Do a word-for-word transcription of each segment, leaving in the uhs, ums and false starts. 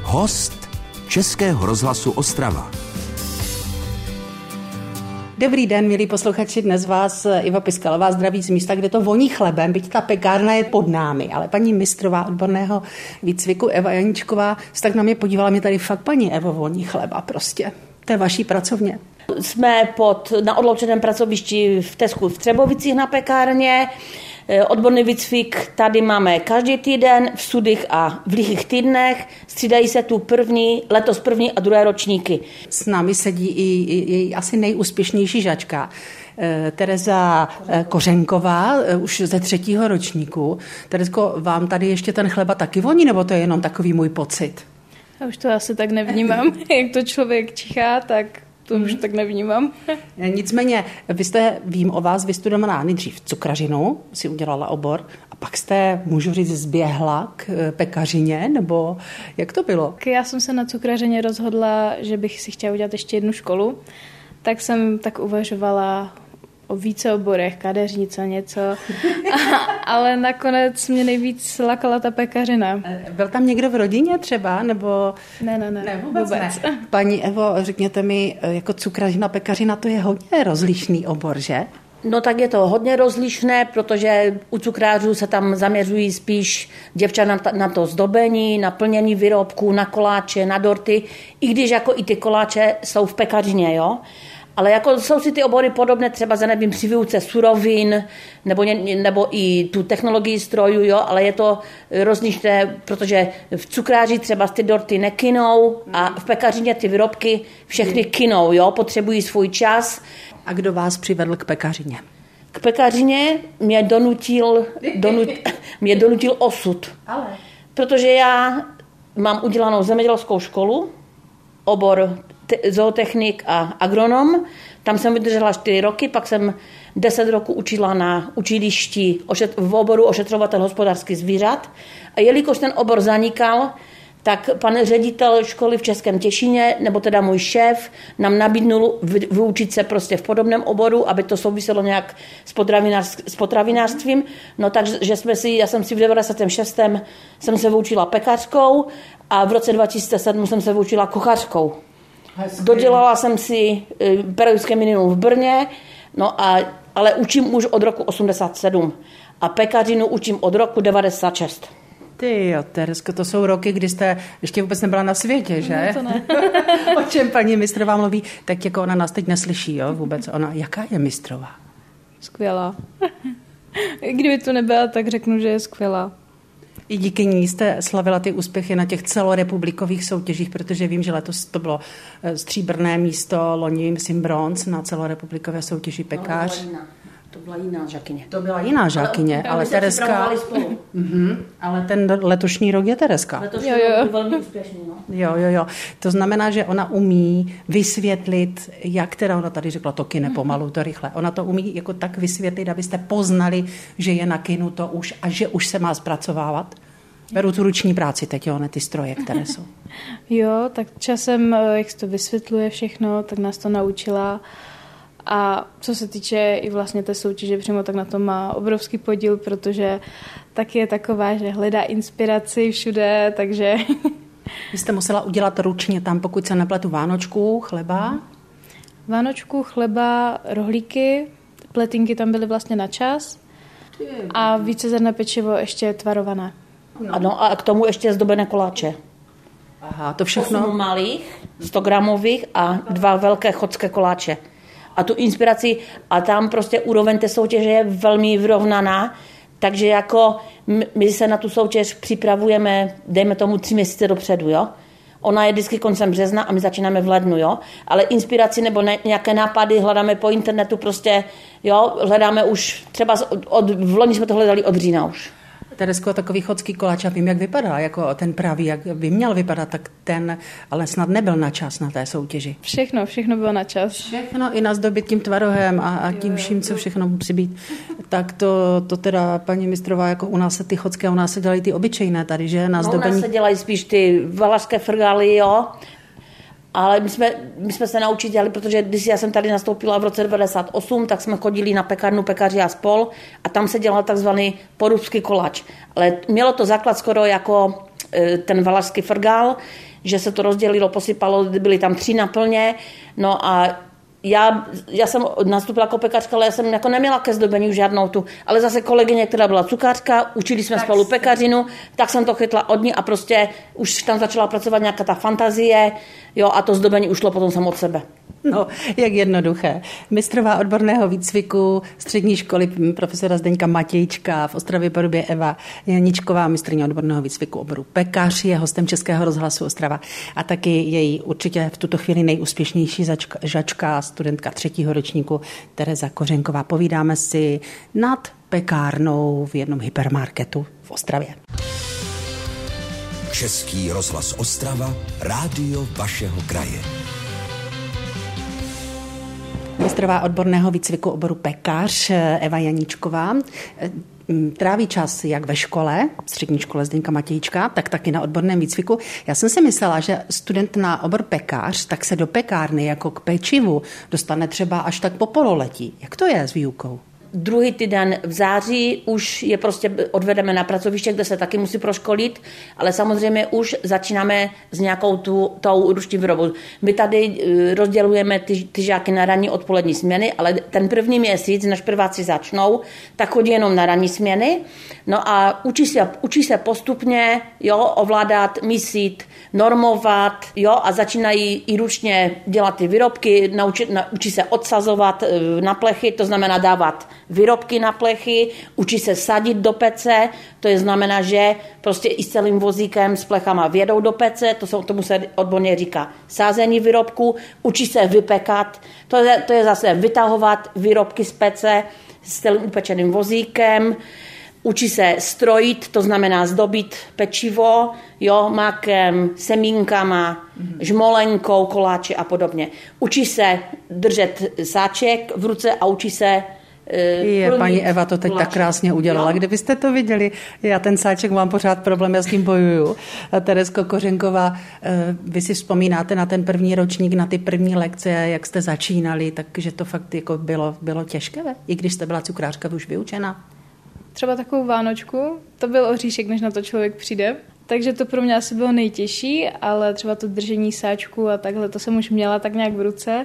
Host Českého rozhlasu Ostrava. Dobrý den, milí posluchači, dnes vás Iva Piskalová zdraví z místa, kde to voní chlebem, byť ta pekárna je pod námi, ale paní mistrová odborného výcviku Eva Janíčková se tak na mě podívala, mě tady fakt paní Evo voní chleba prostě. To je vaší pracovně. Jsme pod, na odloučeném pracovišti v Tesku v Třebovicích na pekárně. Odborný výcvik tady máme každý týden v sudých a v lichých týdnech. Střídají se tu první, letos první a druhé ročníky. S námi sedí i její asi nejúspěšnější žačka, Tereza Kořenková, už ze třetího ročníku. Terezko, vám tady ještě ten chleba taky voní, nebo to je jenom takový můj pocit? Já už to asi tak nevnímám. Jak to člověk čichá, tak to už tak nevnímám. Nicméně, vy jste, vím o vás, vystudovaná nejdřív cukrařinu, si udělala obor, a pak jste, můžu říct, zběhla k pekařině, nebo jak to bylo? Já jsem se na cukrařině rozhodla, že bych si chtěla udělat ještě jednu školu, tak jsem tak uvažovala o více oborech, kadeřnice, něco, a, ale nakonec mě nejvíc lakala ta pekařina. Byl tam někdo v rodině třeba, nebo... Ne, ne, ne, ne vůbec, vůbec. Ne. Paní Evo, řekněte mi, jako cukrařina, pekařina, to je hodně rozlišný obor, že? No tak je to hodně rozlišné, protože u cukrářů se tam zaměřují spíš děvčata na, na to zdobení, na plnění výrobků, na koláče, na dorty, i když jako i ty koláče jsou v pekařině, jo. Ale jako jsou si ty obory podobné třeba za nevím při výuce surovin nebo, nebo i tu technologii strojů, jo, ale je to rozlišné, protože v cukráři třeba ty dorty nekynou a v pekařině ty výrobky všechny kynou, jo, potřebují svůj čas. A kdo vás přivedl k pekařině? K pekařině mě donutil, donut, mě donutil osud. Ale. Protože já mám udělanou zemědělskou školu, obor zootechnik a agronom. Tam jsem vydržela čtyři roky, pak jsem deset roků učila na učilišti v oboru ošetřovatel hospodářských zvířat. A jelikož ten obor zanikal, tak pan ředitel školy v Českém Těšíně, nebo teda můj šéf, nám nabídnul vyučit se prostě v podobném oboru, aby to souviselo nějak s, s potravinářstvím. No takže jsme si, já jsem si v devadesátém šestém jsem se vyučila pekařkou a v roce dva tisíce sedm jsem se vyučila kuchařkou. Hezky. Dodělala jsem si pedagogické minimum v Brně, no a, ale učím už od roku osmdesát sedm a pekařinu učím od roku devadesát šest. Ty jo, Terezko, to jsou roky, kdy jste ještě vůbec nebyla na světě, že? No to ne. O čem paní mistrová mluví, tak jako ona nás teď neslyší, jo, vůbec. Ona, jaká je mistrová? Skvělá. Kdyby to nebyla, tak řeknu, že je skvělá. I díky ní jste slavila ty úspěchy na těch celorepublikových soutěžích, protože vím, že letos to bylo stříbrné místo, loni, myslím, bronz na celorepublikové soutěži pekář. No, to byla jiná žakyně. To byla jiná žakyně, ale, ale Terezka... Mm-hmm, ale ten letošní rok je Terezka. Letošní jo, jo. rok byl velmi úspěšný, no. Jo, jo, jo. To znamená, že ona umí vysvětlit, jak teda ona tady řekla, to kyne pomalu, to rychle. Ona to umí jako tak vysvětlit, abyste poznali, že je nakynuto už a že už se má zpracovávat. Beru tu ruční práci teď, jo, ne ty stroje, které jsou. Jo, tak časem, jak se to vysvětluje všechno, tak nás to naučila. A co se týče i vlastně té soutěže přímo, tak na to má obrovský podíl, protože taky je taková, že hledá inspiraci všude, takže... Vy jste musela udělat ručně tam, pokud se nepletu, vánočku, chleba? Vánočku, chleba, rohlíky, pletinky tam byly vlastně na čas a vícezrnné pečivo ještě tvarované. No. Ano, a k tomu ještě zdobené koláče. Aha, to všechno? osm malých, sto gramových a dva velké chodské koláče. A tu inspiraci, a tam prostě úroveň té soutěže je velmi vyrovnaná, takže jako my se na tu soutěž připravujeme, dejme tomu tři měsíce dopředu, jo. Ona je vždycky koncem března a my začínáme v lednu, jo. Ale inspiraci nebo ne, nějaké nápady hledáme po internetu prostě, jo, hledáme už, třeba od, od v loni jsme to hledali od října už. Terezko, takový chodský koláč, já vím, jak vypadá, jako ten pravý, jak by měl vypadat, tak ten, ale snad nebyl na čas na té soutěži. Všechno, všechno bylo na čas. Všechno i nazdobit tím tvarohem a, a tím vším, co všechno musí být. Tak to, to teda, paní mistrová, jako u nás se ty chodské, u nás se dělají ty obyčejné tady, že? Nazdobení... No, u nás se dělají spíš ty valašské frgály, jo. Ale my jsme, my jsme se naučili dělat, protože když já jsem tady nastoupila v roce devadesát osm, tak jsme chodili na pekárnu Pekaři a spol a tam se dělal takzvaný porubský koláč. Ale mělo to základ skoro jako ten valašský frgál, že se to rozdělilo, posypalo, byly tam tři naplně, no a Já, já jsem nastupila jako pekařka, ale já jsem jako neměla ke zdobení už žádnou tu, ale zase kolegyně, která byla cukářka, učili jsme tak spolu pekařinu, tak jsem to chytla od ní a prostě už tam začala pracovat nějaká ta fantazie, jo, a to zdobení ušlo potom samo od sebe. No, jak jednoduché. Mistrová odborného výcviku střední školy profesora Zdeňka Matějčka, v Ostravě Porubě Eva Janíčková, mistryně odborného výcviku oboru pekař, je hostem Českého rozhlasu Ostrava a taky její určitě v tuto chvíli nejúspěšnější žačka, žačka studentka třetího ročníku Tereza Kořenková. Povídáme si nad pekárnou v jednom hypermarketu v Ostravě. Český rozhlas Ostrava, rádio vašeho kraje. Mistrová odborného výcviku oboru pekař Eva Janíčková tráví čas jak ve škole, střední škole Zdeňka Matějčka, tak taky na odborném výcviku. Já jsem si myslela, že student na obor pekař, tak se do pekárny jako k pečivu dostane třeba až tak po pololetí. Jak to je s výukou? Druhý týden v září už je prostě odvedeme na pracoviště, kde se taky musí proškolit, ale samozřejmě už začínáme s nějakou tu, tou ruční výrobou. My tady rozdělujeme ty, ty žáky na ranní odpolední směny, ale ten první měsíc, než prváci začnou, tak chodí jenom na ranní směny. No a učí se, učí se postupně, jo, ovládat, mísit, normovat, jo, a začínají i ručně dělat ty výrobky, naučit, na, učí se odsazovat na plechy, to znamená dávat výrobky na plechy, učí se sadit do pece, to je znamená, že prostě i s celým vozíkem s plechama vjedou do pece, to jsou, tomu se odborně říká sázení výrobku, učí se vypekat, to je, to je zase vytahovat výrobky z pece s celým upečeným vozíkem, učí se strojit, to znamená zdobit pečivo, jo, mákem, semínkama, mm. žmolenkou, koláče a podobně. Učí se držet sáček v ruce a učí se Je, paní Eva to teď tak krásně udělala. Jo. Kdybyste to viděli, já ten sáček mám pořád problém, já s tím bojuju. A Terezko Kořenková, vy si vzpomínáte na ten první ročník, na ty první lekce, jak jste začínali, takže to fakt jako bylo, bylo těžké, i když jste byla cukrářka už vyučená? Třeba takovou vánočku, to byl oříšek, než na to člověk přijde. Takže to pro mě asi bylo nejtěžší, ale třeba to držení sáčku a takhle, to jsem už měla tak nějak v ruce.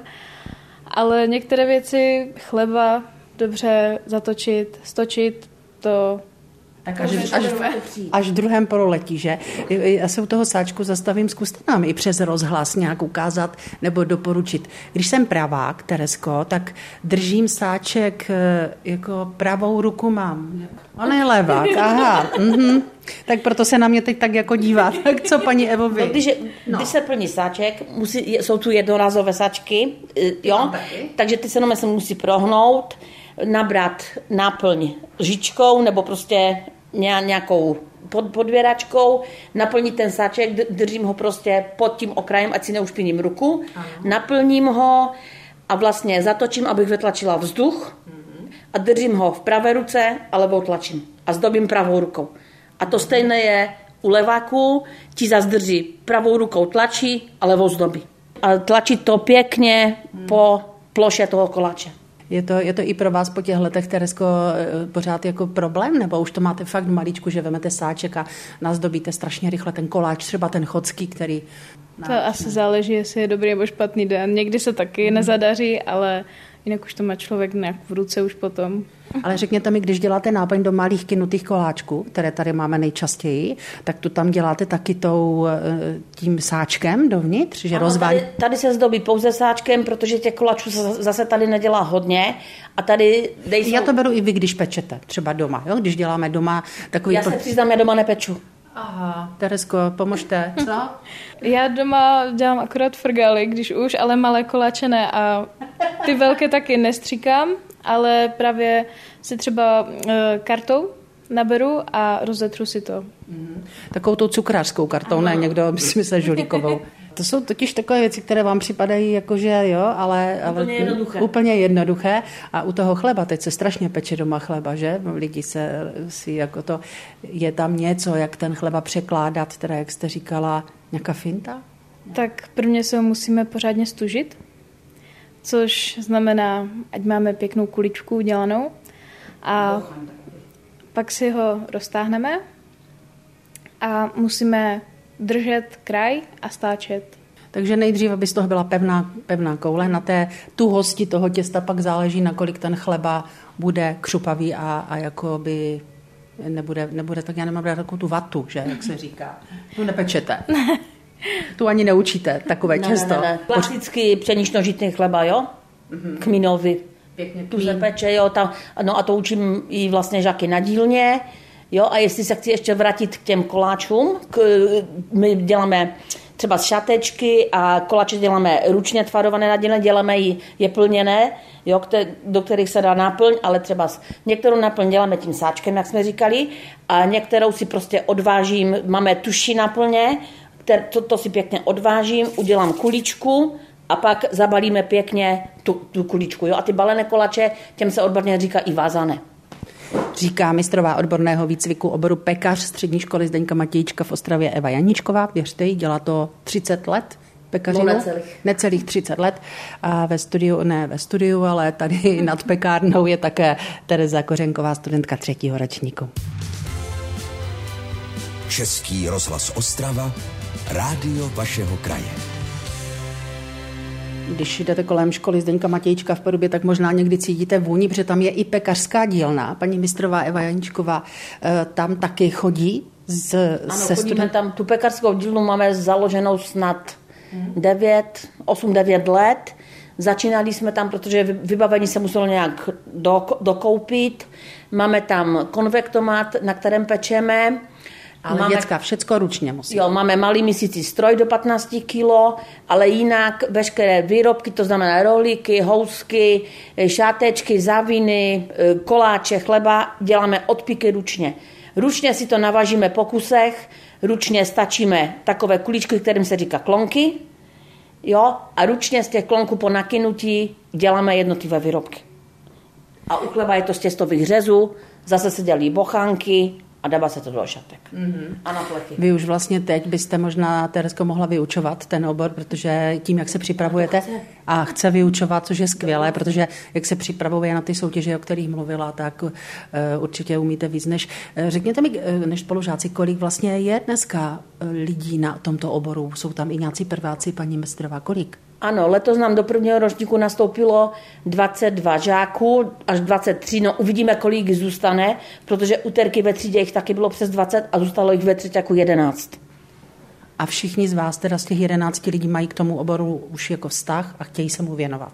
Ale některé věci, chleba, dobře zatočit, stočit, to... Tak až, až, až v druhém pololetí, že? Já se u toho sáčku zastavím, zkuste nám i přes rozhlas nějak ukázat nebo doporučit. Když jsem pravák, Terezko, tak držím sáček, jako pravou ruku mám. On je levák, aha. Mhm. Tak proto se na mě teď tak jako dívá. Tak co, paní Evo, vy? No, když, no. když se plní sáček, musí, jsou tu jednorázové sáčky, jo? Takže ty se jenom se musí prohnout, nabrat náplň lžičkou nebo prostě nějakou pod, podvěračkou, naplnit ten sáček, držím ho prostě pod tím okrajem, ať si neušpiním ruku, ano. Naplním ho a vlastně zatočím, abych vytlačila vzduch a držím ho v pravé ruce a levou tlačím a zdobím pravou rukou. A to stejné je u leváků, ti zase drží pravou rukou tlačí a levou zdobí. A tlačí to pěkně hmm. po ploše toho koláče. Je to, je to i pro vás po těch letech, Terezko, pořád jako problém? Nebo už to máte fakt malíčku, že vemete sáček a nazdobíte strašně rychle ten koláč, třeba ten chodský, který... To asi záleží, jestli je dobrý nebo špatný den. Někdy se taky hmm. nezadaří, ale jinak už to má člověk nějak v ruce už potom. Ale řekněte mi, když děláte náplň do malých kynutých koláčků, které tady máme nejčastěji, tak tu tam děláte taky tou, tím sáčkem dovnitř, že rozvádí... Tady, tady se zdobí pouze sáčkem, protože těch koláčů zase tady nedělá hodně. A tady dej Já to beru i vy, když pečete, třeba doma, jo? Když děláme doma takový... Já se přiznám, já doma nepeču. Aha, Terezko, pomožte. Co? Já doma dělám akorát frgaly, když už, ale malé koláče ne a ty velké taky nestříkám, ale právě si třeba e, kartou naberu a rozetru si to. Mm. Takovou tou cukrářskou kartou, ne někdo si myslel žolíkovou. To jsou totiž takové věci, které vám připadají jakože jo, ale, ale úplně, jednoduché. úplně jednoduché. A u toho chleba, teď se strašně peče doma chleba, že? Lidi se si jako to, je tam něco, jak ten chleba překládat, teda jak jste říkala, nějaká finta? Tak prvně se ho musíme pořádně stužit, což znamená, ať máme pěknou kuličku udělanou a pak si ho roztáhneme a musíme držet kraj a stáčet. Takže nejdřív, aby z toho byla pevná, pevná koule, na té tuhosti toho těsta pak záleží, nakolik ten chleba bude křupavý a, a jakoby nebude, nebude tak, já nemám rád takovou tu vatu, že, jak se říká. No nepečete. Tu ani neučíte, takové ne, těsto. Ne, ne, ne. Klasický pšenično-žitný chleba, jo? Mm-hmm. Kmínový. Pěkně tu se peče, jo, tam, no a to učím i vlastně žáky na dílně, jo, a jestli se chci ještě vrátit k těm koláčům, k, my děláme třeba šatečky a koláče děláme ručně tvarované na dílně, děláme i je plněné, jo, do kterých se dá náplň, ale třeba některou náplň děláme tím sáčkem, jak jsme říkali, a některou si prostě odvážím, máme tuší náplně, to, to si pěkně odvážím, udělám kuličku a pak zabalíme pěkně tu, tu kuličku. Jo? A ty balené kolače, těm se odborně říká i vázané. Říká mistrová odborného výcviku oboru pekař střední školy Zdeňka Matějčka v Ostravě Eva Janíčková. Věřte jí, dělá to třicet let pekařinu. No necelých. Necelých třicet let. A ve studiu, ne ve studiu, ale tady nad pekárnou je také Tereza Kořenková, studentka třetího ročníku. Český rozhlas Ostrava, rádio vašeho kraje. Když jdete kolem školy Zdeňka Matějčka v Porubě, tak možná někdy cítíte vůni, protože tam je i pekařská dílna. Paní mistrová Eva Janíčková tam taky chodí z, ano, se chodíme student... tam, tu pekařskou dílnu máme založenou snad devět, osm devět let. Začínali jsme tam, protože vybavení se muselo nějak do, dokoupit. Máme tam konvektomat, na kterém pečeme. Ale máme, děcka, všecko ručně musí. Jo, máme malý měsící stroj do patnáct kilo, ale jinak veškeré výrobky, to znamená rohlíky, housky, šátečky, zaviny, koláče, chleba, děláme odpíky ručně. Ručně si to navažíme po kusech, ručně stačíme takové kuličky, kterým se říká klonky, jo, a ručně z těch klonků po nakynutí děláme jednotlivé výrobky. A u chleba je to z těstových řezů, zase se dělí bochánky, a dává se to do šatek. Mm-hmm. A na plechy. Vy už vlastně teď byste možná, Teresko, mohla vyučovat ten obor, protože tím, jak se připravujete a chce vyučovat, což je skvělé, protože jak se připravuje na ty soutěže, o kterých mluvila, tak uh, určitě umíte víc než... Uh, řekněte mi, uh, než spolužáci, kolik vlastně je dneska uh, lidí na tomto oboru? Jsou tam i nějací prváci, paní mistrová, kolik? Ano, letos nám do prvního ročníku nastoupilo dvacet dva žáků, až dvacet tři, no uvidíme, kolik zůstane, protože úterky ve třídě jich taky bylo přes dvacet a zůstalo jich ve třetíku jedenáct. A všichni z vás, teda z těch jedenácti lidí, mají k tomu oboru už jako vztah a chtějí se mu věnovat?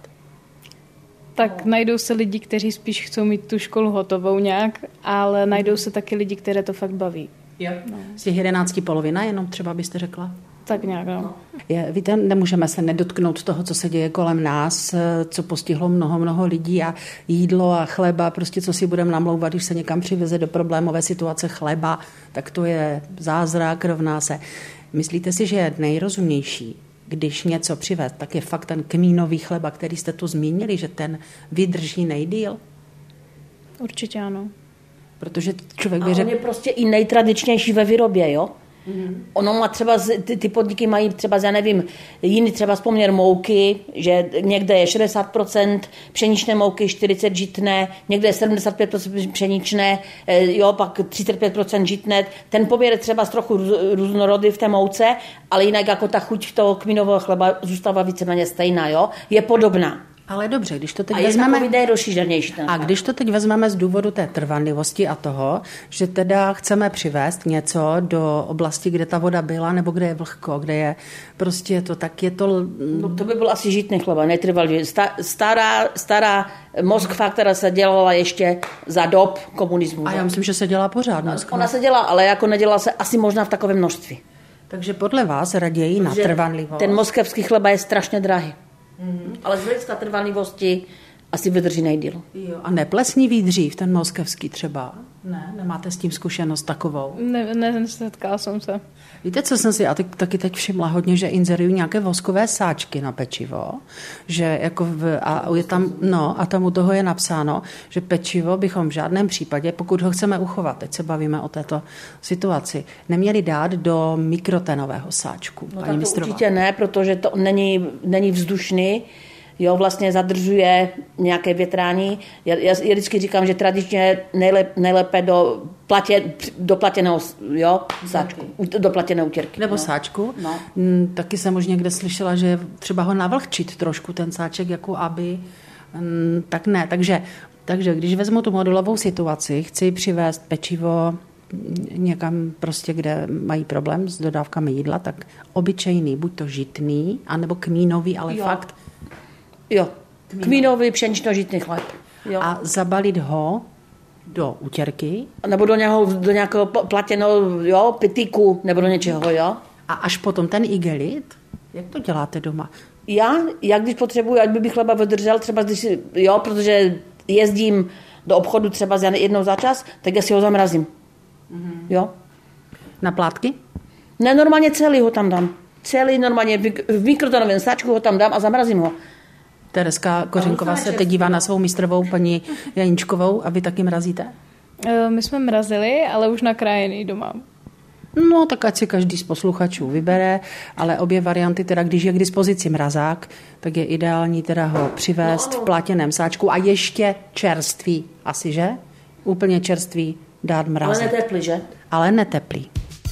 Tak najdou se lidi, kteří spíš chcou mít tu školu hotovou nějak, ale najdou se taky lidi, které to fakt baví. Jo. No. Z těch jedenácti polovina, jenom třeba byste řekla? Tak nějak, no. Je, víte, nemůžeme se nedotknout toho, co se děje kolem nás, co postihlo mnoho, mnoho lidí a jídlo a chleba, prostě co si budeme namlouvat, když se někam přiveze do problémové situace chleba, tak to je zázrak, rovná se. Myslíte si, že je nejrozumnější, když něco přivést, tak je fakt ten kmínový chleba, který jste tu zmínili, že ten vydrží nejdýl? Určitě ano. Protože člověk a by řekl... on je prostě i nejtradičnější ve výrobě, jo? Mm. Ono má třeba, ty, ty podniky mají třeba, já nevím, jiný třeba poměr mouky, že někde je šedesát procent pšeničné mouky, čtyřicet procent žitné, někde je sedmdesát pět procent pšeničné, jo, pak třicet pět procent žitné. Ten poměr je třeba trochu různorodý v té mouce, ale jinak jako ta chuť toho kmínového chleba zůstává víceméně stejná, jo, je podobná. Ale dobře, když to teď a vezmeme... je rozšířenější. A když to teď vezmeme z důvodu té trvanlivosti a toho, že teda chceme přivést něco do oblasti, kde ta voda byla, nebo kde je vlhko, kde je prostě to, tak je to... No, to by byl asi žitný chleba, netrvalý. Stará, stará moskva, která se dělala ještě za dob komunismu. A já myslím, že se dělá pořád no, ona se dělá, ale jako nedělá se asi možná v takovém množství. Takže podle vás raději na trvanlivost. Ten moskevský chleba je strašně drahý. Mm. Ale z hlediska trvanlivosti asi vydrží nejdýl. Jo, a neplesnivý dřív, ten moskevský třeba? Ne, nemáte s tím zkušenost takovou? Ne, ne nesetkala jsem se. Víte, co jsem si já taky teď všimla hodně, že inzerují nějaké voskové sáčky na pečivo, že jako v, a je tam, no, a tam u toho je napsáno, že pečivo bychom v žádném případě, pokud ho chceme uchovat, teď se bavíme o této situaci, neměli dát do mikrotenového sáčku. No tak to určitě ne, protože to není, není vzdušný Jo, vlastně zadržuje nějaké větrání. Já, já, já vždycky říkám, že tradičně nejlep, nejlépe do, platě, do platěného, jo, sáčku, do platěné utěrky. Nebo no. sáčku. No. Mm, taky jsem už někde slyšela, že třeba ho navlhčit trošku, ten sáček, jako aby, mm, tak ne. Takže, takže když vezmu tu modulovou situaci, chci přivést pečivo někam prostě, kde mají problém s dodávkami jídla, tak obyčejný, buď to žitný, anebo kmínový, ale jo. fakt. Jo, kmínový pšenično-žitný chléb. Jo. A zabalit ho do utěrky. Nebo do nějakého, do nějakého platěného, jo, pytlíku, nebo do něčeho, jo. A až potom ten igelit, jak to děláte doma? Já, já když potřebuji, ať by chleba vydržel, třeba když, jo, protože jezdím do obchodu třeba jednou za čas, tak já si ho zamrazím. Mm-hmm. Jo. Na plátky? Ne, normálně celý ho tam dám. Celý normálně v mikrotonovém sáčku ho tam dám a zamrazím ho. Tereska Kořenková se teď dívá na svou mistrovou paní Janíčkovou a vy taky mrazíte? My jsme mrazili, ale už nakrájený doma. No, tak ať si každý z posluchačů vybere, ale obě varianty, teda když je k dispozici mrazák, tak je ideální teda ho přivést no, v plátěném sáčku a ještě čerstvý, asi, že? Úplně čerstvý dát mrazet. Ale neteplý, že? Ale neteplý.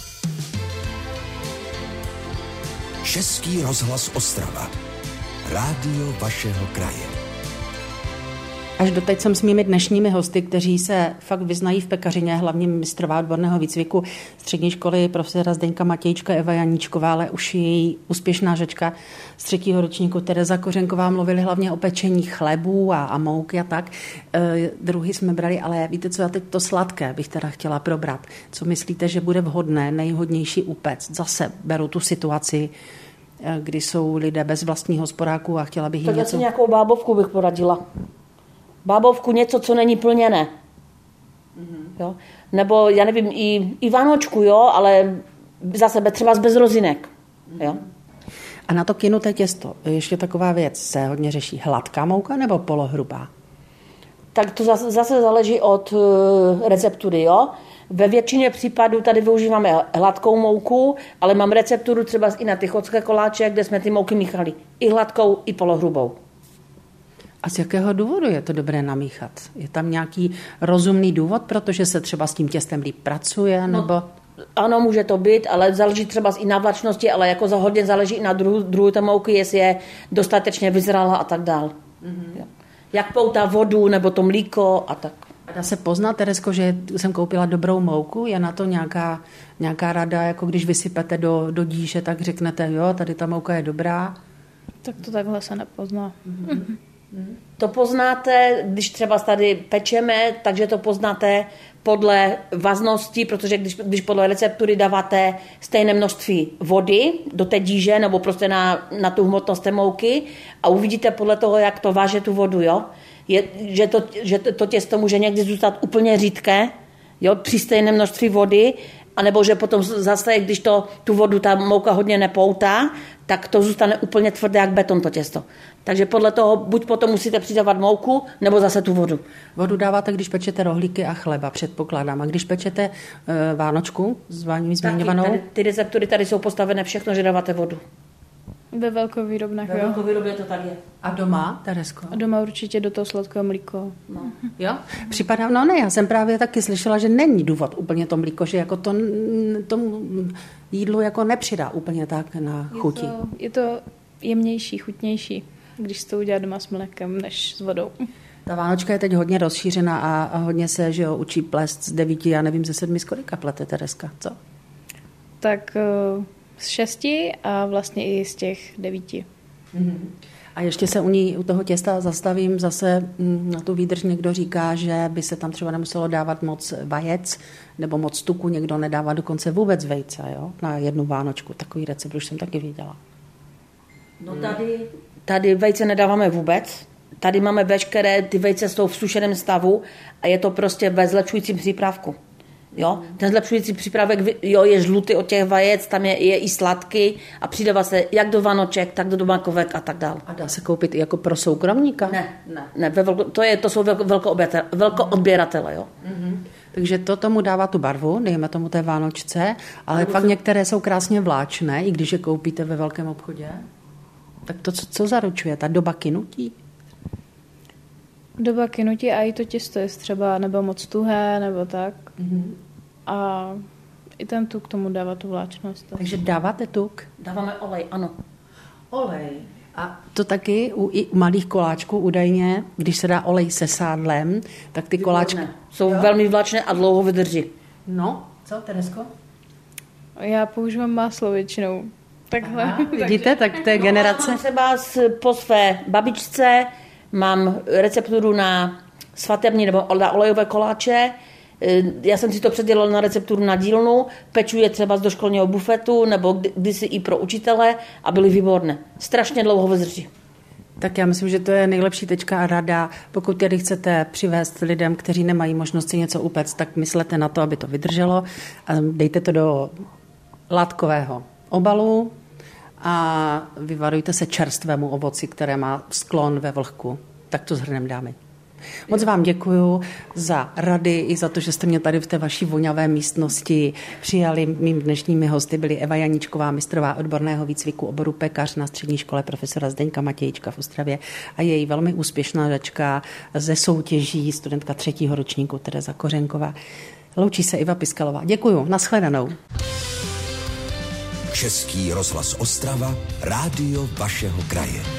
Český rozhlas Ostrava. Rádio vašeho kraje. Až doteď jsem s mými dnešními hosty, kteří se fakt vyznají v pekařině, hlavně mistrová odborného výcviku střední školy profesora Zdeňka Matějčka, Eva Janíčková, ale už její úspěšná žačka z třetího ročníku Tereza Kořenková mluvili hlavně o pečení chlebů a, a mouky a tak. E, druhý jsme brali, ale víte co, já teď to sladké bych teda chtěla probrat. Co myslíte, že bude vhodné, nejhodnější upec? Zase beru tu situaci, kdy jsou lidé bez vlastního hospodáku a chtěla bych jim tak něco... Tak nějakou bábovku bych poradila. Bábovku něco, co není plněné. Mm-hmm. Jo? Nebo, já nevím, i, i vánočku, jo, ale za sebe třeba bez rozinek. Mm-hmm. Jo? A na to kynuté těsto, ještě taková věc, se hodně řeší hladká mouka nebo polohrubá? Tak to zase, zase záleží od uh, receptury, jo. Ve většině případů tady využíváme hladkou mouku, ale mám recepturu třeba i na ty chodské koláče, kde jsme ty mouky míchali. I hladkou, i polohrubou. A z jakého důvodu je to dobré namíchat? Je tam nějaký rozumný důvod, protože se třeba s tím těstem líp pracuje, nebo... No, ano, může to být, ale záleží třeba i na vlačnosti, ale jako za hodně záleží i na druhu, druhu té mouky, jestli je dostatečně vyzrala a tak dál. Mm-hmm. Jak poutá vodu, nebo to mlíko a tak. A dá se poznat, Teresko, že jsem koupila dobrou mouku? Je na to nějaká, nějaká rada, jako když vysypete do, do díše, tak řeknete, jo, tady ta mouka je dobrá? Tak to takhle se nepozná. Mm-hmm. To poznáte, když třeba tady pečeme, takže to poznáte podle vaznosti, protože když, když podle receptury dáváte stejné množství vody do té díže nebo prostě na, na tu hmotnost té mouky a uvidíte podle toho, jak to váže tu vodu, jo? Je, že, to, že to těsto může někdy zůstat úplně řídké, jo, při stejném množství vody, anebo že potom zase, když to, tu vodu ta mouka hodně nepoutá, tak to zůstane úplně tvrdé jak beton to těsto. Takže podle toho buď potom musíte přidávat mouku, nebo zase tu vodu. Vodu dáváte, když pečete rohlíky a chleba, předpokládám. A když pečete e, vánočku s vámi zmiňovanou? Taky, tady, ty receptury tady jsou postavené všechno, že dáváte vodu. Ve velkovýrobnách, Ve jo. Ve velkovýrobě to tak je. A doma, Teresko? A doma určitě do toho sladkého mlíko. No. Jo? Připadá, no ne, já jsem právě taky slyšela, že není důvod úplně to mlíko, že jako to tomu jídlu jako nepřidá úplně tak na chuti. Je to, je to jemnější, chutnější, když to udělá doma s mlékem, než s vodou. Ta vánočka je teď hodně rozšířená a, a hodně se, že jo, učí plést z devíti, já nevím, ze sedmi, z kolika plete Tereska, co? Tak z šesti a vlastně i z těch devíti. Mm-hmm. A ještě se u ní, u toho těsta zastavím zase na tu výdrž. Někdo říká, že by se tam třeba nemuselo dávat moc vajec nebo moc tuku, někdo nedává dokonce vůbec vejce, jo, na jednu vánočku. Takový recept už jsem taky viděla. No tady, tady vejce nedáváme vůbec. Tady máme veškeré, ty vejce jsou v sušeném stavu a je to prostě ve zlepšujícím přípravku. Jo? Ten zlepšující přípravek jo, je žlutý od těch vajec, tam je, je i sladký a přidává se jak do vanoček, tak do domákovek a tak dál. A dá se koupit i jako pro soukromníka? Ne, ne, ne velko, to, je, to jsou velkoodběratele. Jo? Mm-hmm. Takže to tomu dává tu barvu, dejme tomu té vánočce, ale pak některé jsou krásně vláčné, i když je koupíte ve velkém obchodě. Tak to, co, co zaručuje? Ta doba kynutí? Doba kynutí a i to těsto je třeba nebo moc tuhé, nebo tak. Mm-hmm. A i ten tuk tomu dává tu vláčnost. Takže dáváte tuk? Dáváme olej, ano. Olej. A to taky u, i u malých koláčků údajně, když se dá olej se sádlem, tak ty koláčky... Jsou jo? velmi vláčné a dlouho vydrží. No, co, Teresko? Já používám máslo většinou. Takhle. Aha, vidíte, tak to je generace. No, mám třeba po své babičce, mám recepturu na svatební nebo na olejové koláče. Já jsem si to předělala na recepturu na dílnu, peču je třeba z doškolního bufetu nebo kdysi i pro učitele a byly výborné. Strašně dlouho vydrží. Tak já myslím, že to je nejlepší tečka a rada. Pokud tedy chcete přivést lidem, kteří nemají možnost si něco upéct, tak myslete na to, aby to vydrželo a dejte to do látkového obalu a vyvarujte se čerstvému ovoci, které má sklon ve vlhku. Tak to shrnem, dámy. Moc vám děkuju za rady i za to, že jste mě tady v té vaší voňavé místnosti přijali. Mým dnešními hosty byly Eva Janíčková, mistrová odborného výcviku oboru pekař na střední škole profesora Zdeňka Matějčka v Ostravě a její velmi úspěšná žačka ze soutěží, studentka třetího ročníku Tereza Kořenková. Loučí se Iva Piskalová. Děkuju, nashledanou. Český rozhlas Ostrava, rádio vašeho kraje.